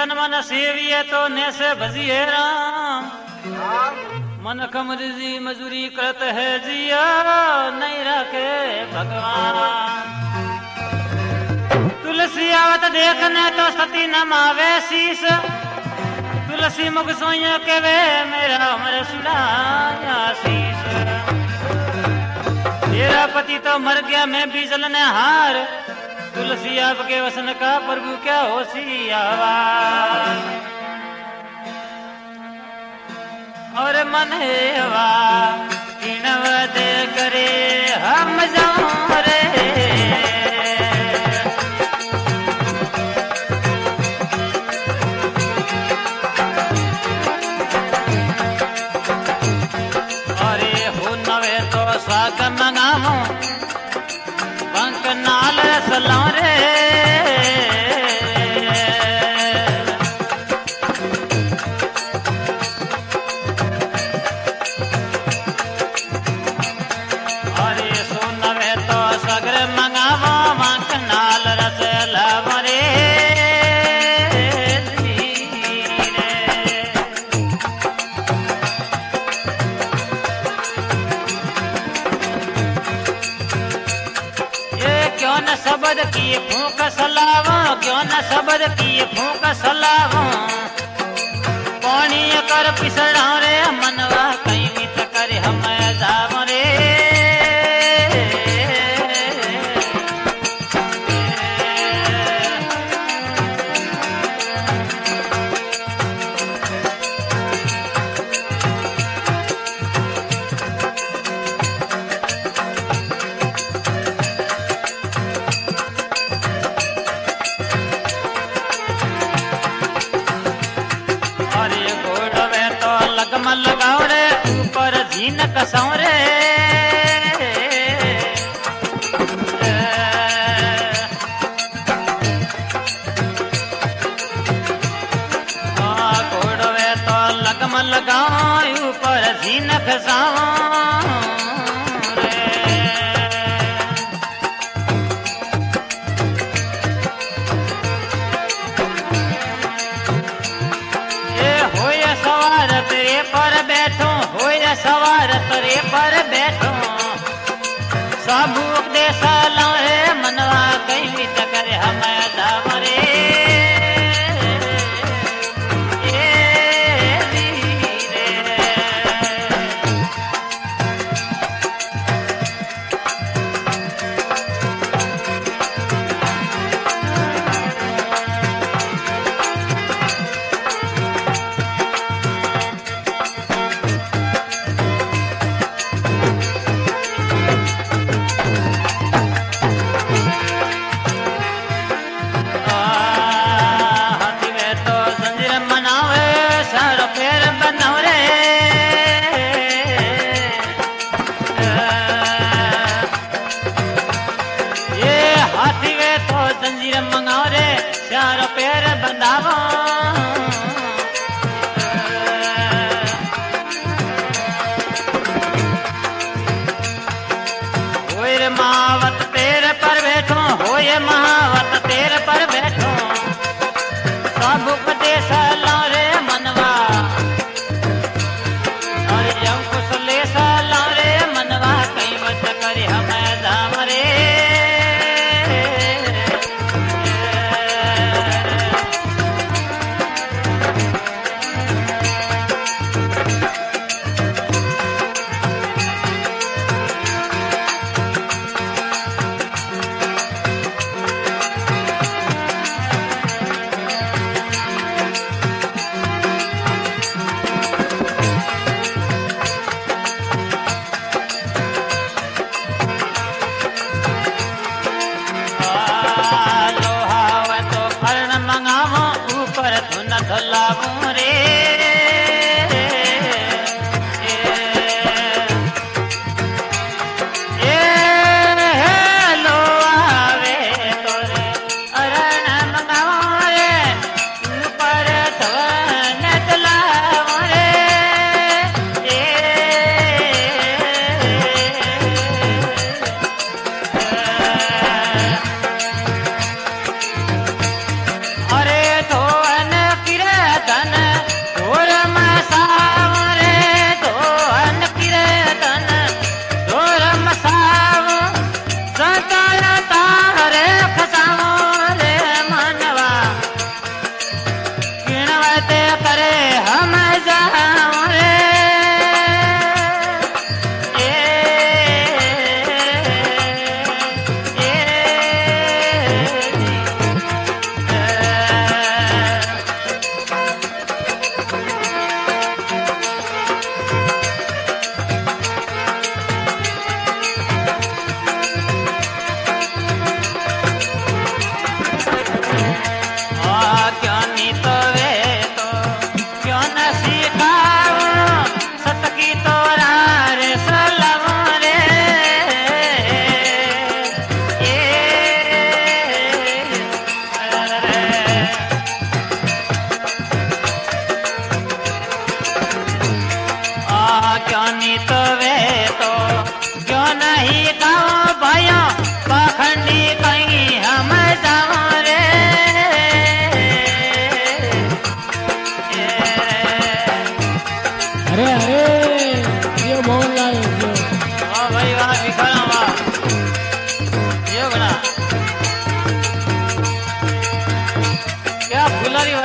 तन मन सेविए तो ने से भजिए राम। मन कमरजी मजूरी करत है जिया नहीं रखे भगवान। तुलसी आवत देखने तो सती नमावे शीस। तुलसी मुख सोइया के वे मेरा मर सुनाया शीस। तेरा पति तो मर गया मैं भी जलने हार। तुलसी आपके वसन का प्रभु क्या होशी आवाज। और मन हेवा किणव दे करे हम जाऊं रे। अरे हो नवे तो स्वाग मंगामो पंक नाल सला रे। शब्द किए फूक सलावा क्यों न शब्द किए फूक सलावा। पानी कर पिसड़ा रे मनवा कहीं मित करे हम जाव रे। लगाओ रे ऊपर झीन कसाओ रे। घोड़वे तो लगम लगाओ ऊपर झीन कसाओ रे। ये होए सवार तेरे पर बैठो होए सवार तेरे पर बैठो। सब उपदेश लो रे मनवा कहीं मित करे हम दाव रे। मंगाओ रे चारों पैर बंधावा। होए महावत तेरे पर बैठो होए महावत तेरे पर बैठो। सब उपदेश लो रे मनवा और अंकुश ले लो रे मनवा कहीं मत करे हम दाम रे।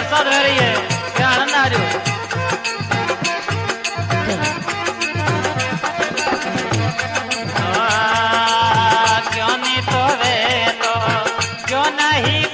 प्रसाद रही है क्या आनंद आ रही हो क्यों नहीं तो वे तो क्यों नहीं